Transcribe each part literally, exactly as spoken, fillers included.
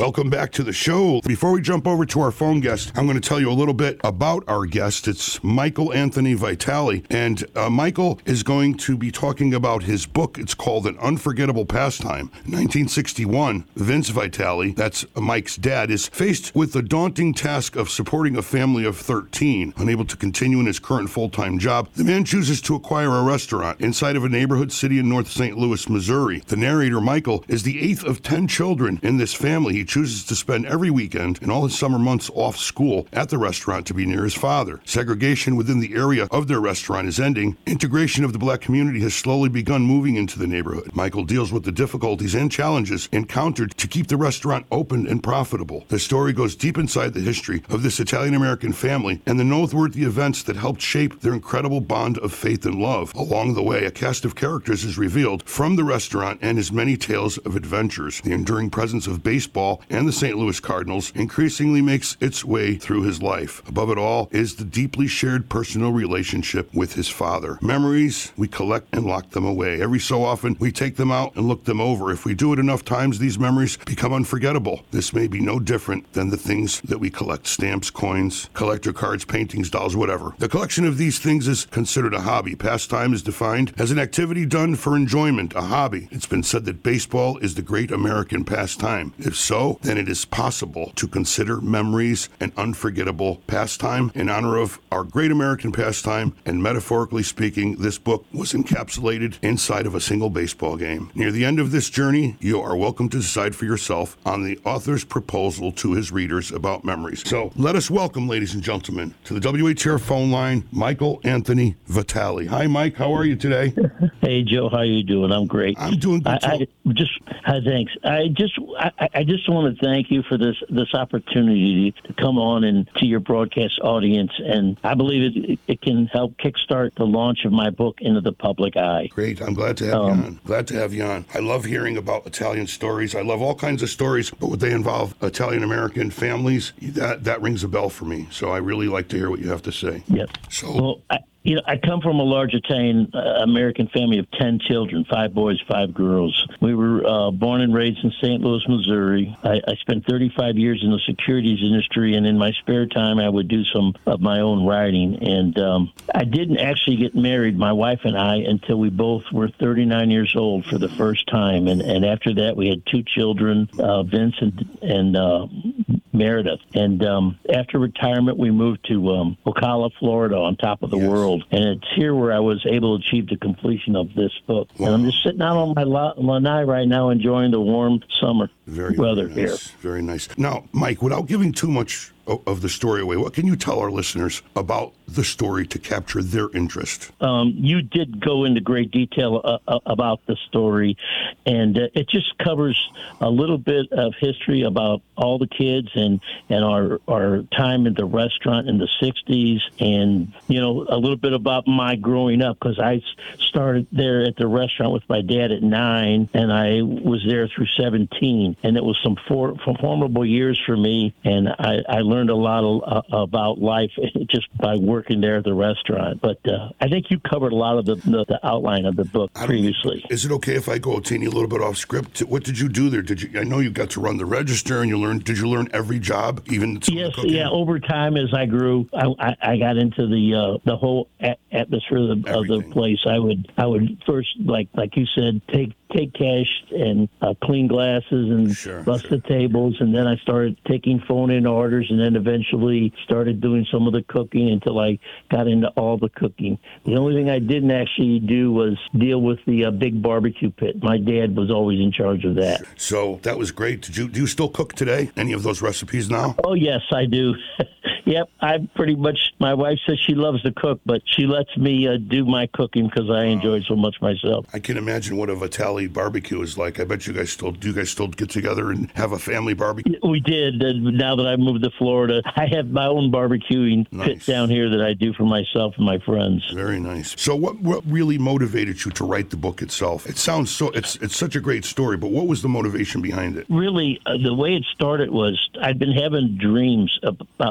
Welcome back to the show. Before we jump over to our phone guest, I'm going to tell you a little bit about our guest. It's Michael Anthony Vitale, and uh, Michael is going to be talking about his book. It's called An Unforgettable Pastime. In nineteen sixty-one, Vince Vitale, that's Mike's dad, is faced with the daunting task of supporting a family of thirteen. Unable to continue in his current full-time job, the man chooses to acquire a restaurant inside of a neighborhood city in North Saint Louis, Missouri. The narrator, Michael, is the eighth of ten children in this family. He chooses to spend every weekend and all his summer months off school at the restaurant to be near his father. Segregation within the area of their restaurant is ending. Integration of the black community has slowly begun moving into the neighborhood. Michael deals with the difficulties and challenges encountered to keep the restaurant open and profitable. The story goes deep inside the history of this Italian-American family and the noteworthy events that helped shape their incredible bond of faith and love. Along the way, a cast of characters is revealed from the restaurant and his many tales of adventures. The enduring presence of baseball and the Saint Louis Cardinals increasingly makes its way through his life. Above it all is the deeply shared personal relationship with his father. Memories, we collect and lock them away. Every so often, we take them out and look them over. If we do it enough times, these memories become unforgettable. This may be no different than the things that we collect: stamps, coins, collector cards, paintings, dolls, whatever. The collection of these things is considered a hobby. Pastime is defined as an activity done for enjoyment, a hobby. It's been said that baseball is the great American pastime. If so, then it is possible to consider memories an unforgettable pastime. In honor of our great American pastime, and metaphorically speaking, this book was encapsulated inside of a single baseball game. Near the end of this journey, you are welcome to decide for yourself on the author's proposal to his readers about memories. So let us welcome, ladies and gentlemen, to the W H R phone line, Michael Anthony Vitale. Hi, Mike. How are you today? Hey, Joe. How you doing? I'm great. I'm doing good. I, I just hi, thanks. I just I, I just want to thank you for this this opportunity to come on and to your broadcast audience, and I believe it it can help kickstart the launch of my book into the public eye. Great. I'm glad to have um, you on. Glad to have you on. I love hearing about Italian stories. I love all kinds of stories, but when they involve Italian-American families, that, that rings a bell for me. So I really like to hear what you have to say. Yes. So, well, I, You know, I come from a large Italian uh, American family of ten children, five boys, five girls. We were uh, born and raised in Saint Louis, Missouri. I, I spent thirty-five years in the securities industry, and in my spare time, I would do some of my own writing. And um, I didn't actually get married, my wife and I, until we both were thirty-nine years old for the first time. And, and after that, we had two children, uh, Vince and, and uh, Meredith. And um, after retirement, we moved to um, Ocala, Florida, on top of the yes. world. And it's here where I was able to achieve the completion of this book. Wow. And I'm just sitting out on my lanai right now enjoying the warm summer very, weather very nice. here. Very nice. Now, Mike, without giving too much of the story away, what can you tell our listeners about the story to capture their interest? Um, you did go into great detail uh, uh, about the story, and uh, it just covers a little bit of history about all the kids and, and our our time at the restaurant in the sixties, and, you know, a little bit about my growing up, because I started there at the restaurant with my dad at nine, and I was there through seventeen, and it was some for, formidable years for me, and I, I learned learned a lot of, uh, about life just by working there at the restaurant. But uh, I think you covered a lot of the, the, the outline of the book previously. Is it okay if I go a teeny little bit off script? What did you do there? Did you? I know you got to run the register, and you learned. Did you learn every job, even some yes, cooking? Yeah. Over time, as I grew, I, I, I got into the uh, the whole a- atmosphere of the, of the place. I would I would first, like like you said, take. take cash and uh, clean glasses and sure, bust sure. the tables, and then I started taking phone-in orders, and then eventually started doing some of the cooking until I got into all the cooking. The only thing I didn't actually do was deal with the uh, big barbecue pit. My dad was always in charge of that. So that was great. Did you do you still cook today? Any of those recipes now? Oh, yes, I do. Yep, I pretty much, my wife says she loves to cook, but she lets me uh, do my cooking because I enjoy it so much myself. I can imagine what a Vitale barbecue is like. I bet you guys still, do you guys still get together and have a family barbecue? We did. Uh, now that I moved to Florida, I have my own barbecuing nice. pit down here that I do for myself and my friends. Very nice. So what, what really motivated you to write the book itself? It sounds so, it's it's such a great story, but what was the motivation behind it? Really, uh, the way it started was I'd been having dreams about my young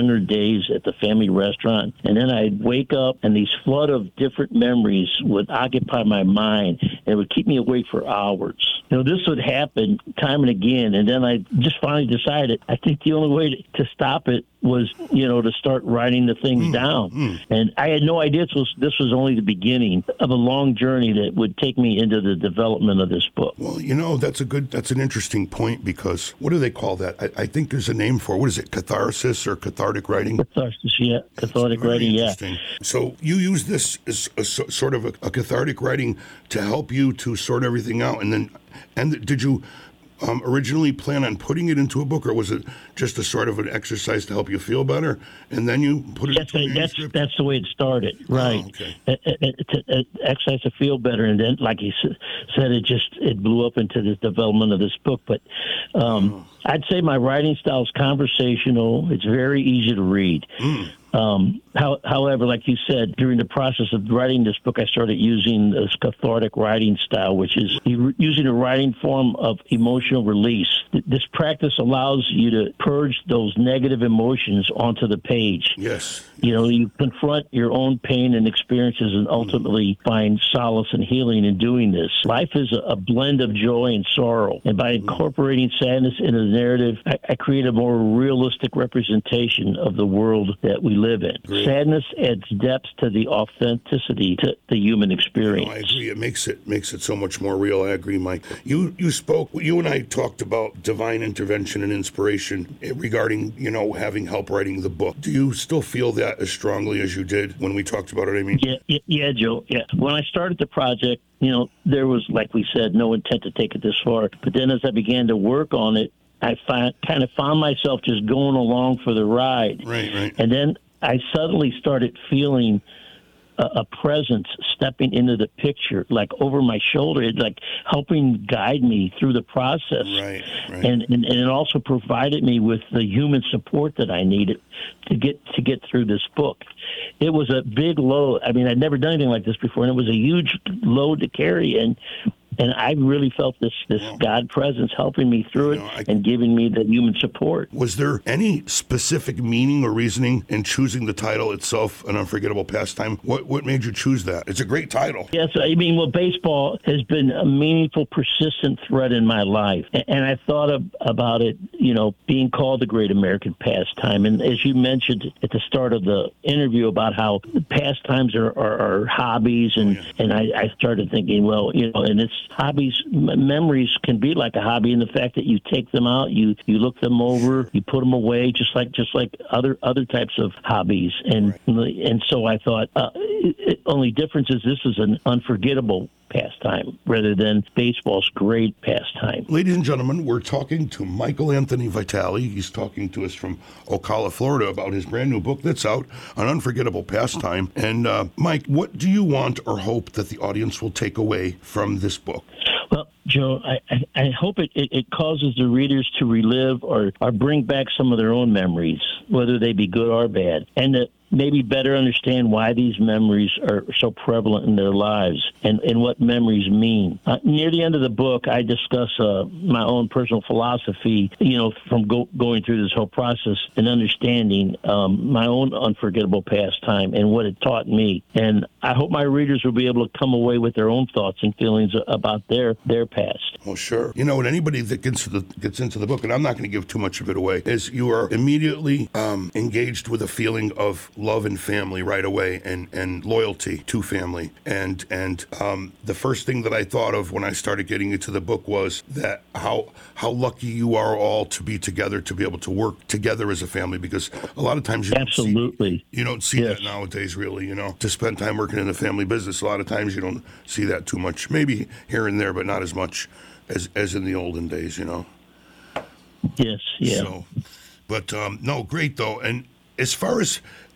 younger days at the family restaurant. And then I'd wake up and these flood of different memories would occupy my mind and it would keep me awake for hours. You know, this would happen time and again. And then I just finally decided, I think the only way to, to stop it was, you know, to start writing the things mm, down. Mm. And I had no idea this was, this was only the beginning of a long journey that would take me into the development of this book. Well, you know, that's a good, that's an interesting point because what do they call that? I, I think there's a name for it. What is it? Catharsis or cathartic writing? Catharsis, yeah. Cathartic writing, yeah. So you use this as a, sort of a, a cathartic writing to help you to sort everything out. And then, and did you Um, originally plan on putting it into a book, or was it just a sort of an exercise to help you feel better, and then you put it that's into a that's, manuscript? That's the way it started, right? Oh, okay. It, it, it, it, exercise to feel better, and then, like you said, it just it blew up into the development of this book. But um, oh. I'd say my writing style is conversational. It's very easy to read. Mm. Um, how, however, like you said, during the process of writing this book, I started using this cathartic writing style, which is using a writing form of emotional release. This practice allows you to purge those negative emotions onto the page. Yes. You know, you confront your own pain and experiences and ultimately mm. find solace and healing in doing this. Life is a, a blend of joy and sorrow. And by incorporating sadness into the narrative, I, I create a more realistic representation of the world that we live in. Great. Sadness adds depth to the authenticity to the human experience. No, I agree. It makes it makes it so much more real. I agree, Mike. You you spoke. You and I talked about divine intervention and inspiration regarding, you know, having help writing the book. Do you still feel that as strongly as you did when we talked about it? I mean, yeah, yeah, yeah Joe. Yeah. When I started the project, you know, there was, like we said, no intent to take it this far. But then as I began to work on it, I find, kind of found myself just going along for the ride. Right, right. And then I suddenly started feeling a, a presence stepping into the picture, like over my shoulder, it, like helping guide me through the process. Right, right. And, and and it also provided me with the human support that I needed to get to get through this book. It was a big load. I mean, I'd never done anything like this before, and it was a huge load to carry. And And I really felt this, this well, God presence helping me through it you know, I, and giving me the human support. Was there any specific meaning or reasoning in choosing the title itself, An Unforgettable Pastime? What what made you choose that? It's a great title. Yes, I mean, well, baseball has been a meaningful, persistent thread in my life. And I thought of, about it, you know, being called the great American pastime. And as you mentioned at the start of the interview about how pastimes are, are, are hobbies, and, oh, yeah. and I, I started thinking, well, you know, and it's hobbies, m- memories can be like a hobby in the fact that you take them out, you you look them over, you put them away, just like just like other other types of hobbies. And right. and so I thought, uh, it, it, only difference is this is an unforgettable pastime rather than baseball's great pastime. Ladies and gentlemen, we're talking to Michael Anthony Vitale. He's talking to us from Ocala, Florida, about his brand new book that's out, An Unforgettable Pastime. And uh, Mike, what do you want or hope that the audience will take away from this book? Well, Joe, I, I, I hope it, it, it causes the readers to relive or, or bring back some of their own memories, whether they be good or bad, and that maybe better understand why these memories are so prevalent in their lives and, and what memories mean. Uh, near the end of the book, I discuss uh, my own personal philosophy, you know, from go, going through this whole process and understanding um, my own unforgettable pastime and what it taught me. And I hope my readers will be able to come away with their own thoughts and feelings about their their past. Well, sure. You know, and anybody that gets, to the, gets into the book, and I'm not going to give too much of it away, is you are immediately um, engaged with a feeling of love and family right away, and, and loyalty to family. And and um, the first thing that I thought of when I started getting into the book was that how how lucky you are all to be together, to be able to work together as a family, because a lot of times you absolutely don't see, you don't see yes. that nowadays, really, you know, to spend time working in the family business. A lot of times you don't see that too much, maybe here and there, but not as much as, as in the olden days, you know. Yes, yeah. So, but um, no, great though. And as far as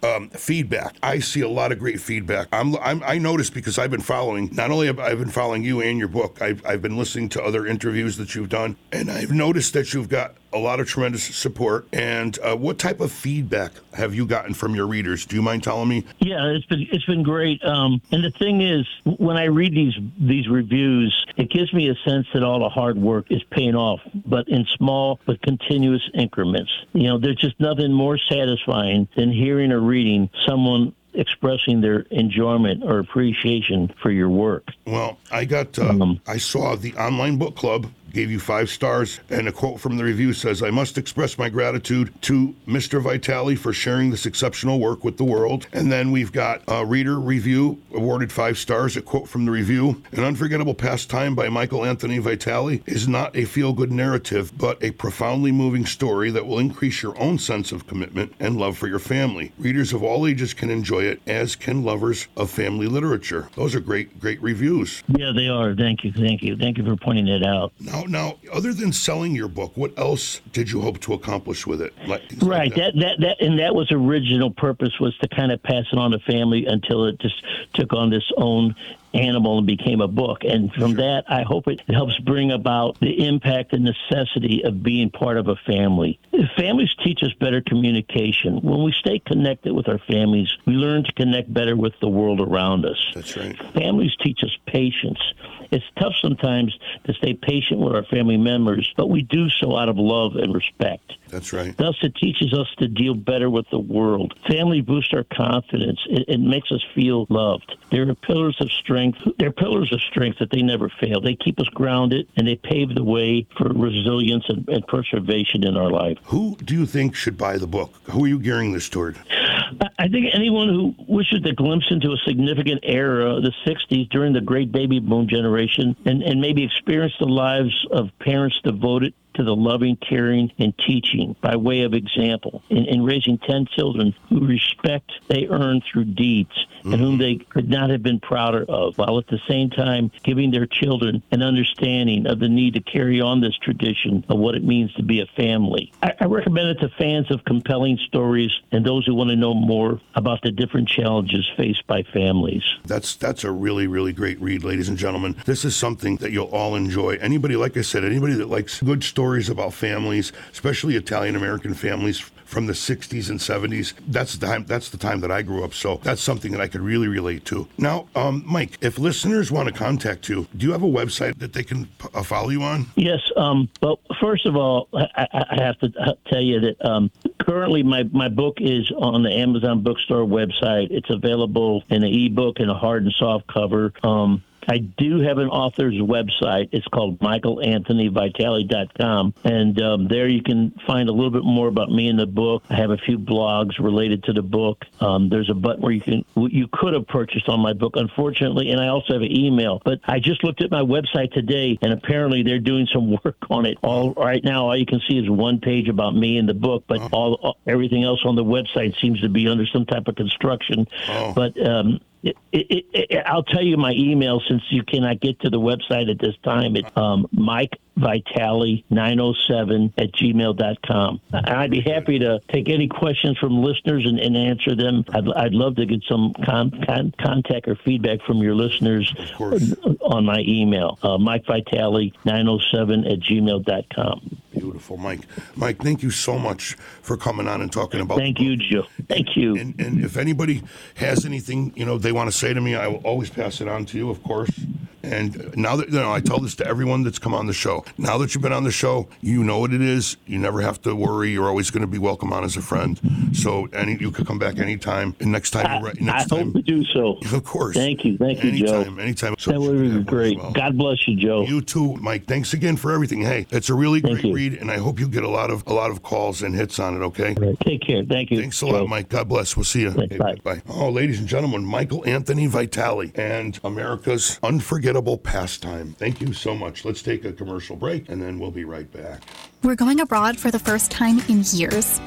um, feedback. I see a lot of great feedback. I'm, I'm I noticed because I've been following. Not only have I been following you and your book, I've I've been listening to other interviews that you've done, and I've noticed that you've got a lot of tremendous support. And uh, what type of feedback have you gotten from your readers? Do you mind telling me? Yeah, it's been it's been great. Um, and the thing is, when I read these these reviews, it gives me a sense that all the hard work is paying off, but in small but continuous increments. You know, there's just nothing more satisfying than hearing or reading someone expressing their enjoyment or appreciation for your work. Well, I got, uh, um, I saw the online book club gave you five stars, and a quote from the review says, "I must express my gratitude to Mister Vitale for sharing this exceptional work with the world." And then we've got a reader review awarded five stars, a quote from the review: "An unforgettable pastime by Michael Anthony Vitale is not a feel-good narrative, but a profoundly moving story that will increase your own sense of commitment and love for your family. Readers of all ages can enjoy it, as can lovers of family literature." Those are great, great reviews. Yeah, they are. Thank you. Thank you. Thank you for pointing that out. Now, now, other than selling your book, what else did you hope to accomplish with it? Like, right. Like that. that. That, that, and that was original purpose, was to kind of pass it on to family until it just took on this own animal and became a book. And from sure. that, I hope it helps bring about the impact and necessity of being part of a family. Families teach us better communication. When we stay connected with our families, we learn to connect better with the world around us. That's right. Families teach us patience. It's tough sometimes to stay patient with our family members, but we do so out of love and respect. That's right. Thus, it teaches us to deal better with the world. Family boosts our confidence. It, it makes us feel loved. They're pillars of strength. They're pillars of strength that they never fail. They keep us grounded, and they pave the way for resilience and, and preservation in our life. Who do you think should buy the book? Who are you gearing this toward? I think anyone who wishes to glimpse into a significant era, the sixties, during the great baby boom generation, and, and maybe experience the lives of parents devoted to the loving, caring, and teaching by way of example in, in raising ten children who respect they earn through deeds mm-hmm. and whom they could not have been prouder of, while at the same time giving their children an understanding of the need to carry on this tradition of what it means to be a family. I, I recommend it to fans of compelling stories and those who want to know more about the different challenges faced by families. That's that's a really, really great read, ladies and gentlemen. This is something that you'll all enjoy. Anybody, like I said, anybody that likes good stories about families, especially Italian-American families from the sixties and seventies, that's the time that's the time that I grew up, so that's something that I could really relate to. Now, um, Mike, if listeners want to contact you, do you have a website that they can uh, follow you on? Yes. Um, well, first of all, I, I have to tell you that um, currently my, my book is on the Amazon bookstore website. It's available in an ebook and a hard and soft cover. Um, I do have an author's website. It's called Michael Anthony Vitale dot com, and um, there you can find a little bit more about me in the book. I have a few blogs related to the book. Um, there's a button where you can you could have purchased on my book, unfortunately, and I also have an email. But I just looked at my website today, and apparently they're doing some work on it. All right now, all you can see is one page about me in the book, but all, all everything else on the website seems to be under some type of construction. Oh. But um, It, it, it, I'll tell you my email, since you cannot get to the website at this time. It's um, Mike Vitale nine oh seven at gmail dot com. I'd be happy to take any questions from listeners and, and answer them. I'd, I'd love to get some con, con, contact or feedback from your listeners on my email, uh, Mike Vitale nine oh seven at gmail dot com. Beautiful, Mike. Mike, thank you so much for coming on and talking about. Thank you, Joe. Thank you. And, and if anybody has anything, you know, they want to say to me, I will always pass it on to you, of course. And now that, you know, I tell this to everyone that's come on the show. Now that you've been on the show, you know what it is. You never have to worry. You're always going to be welcome on as a friend. So any, you could come back anytime. And next time, I, you're right. Next I time, hope to do so. Of course. Thank you. Thank you, anytime, Joe. Anytime. Anytime. So that would be great. Well. God bless you, Joe. You too, Mike. Thanks again for everything. Hey, it's a really Thank great you. read, and I hope you get a lot of a lot of calls and hits on it. Okay. Right. Take care. Thank you. Thanks a Joe. lot, Mike. God bless. We'll see you. Thanks, Okay, bye. bye. Oh, ladies and gentlemen, Michael Anthony Vitale and America's unforgettable pastime. Thank you so much. Let's take a commercial break, and then we'll be right back. We're going abroad for the first time in years.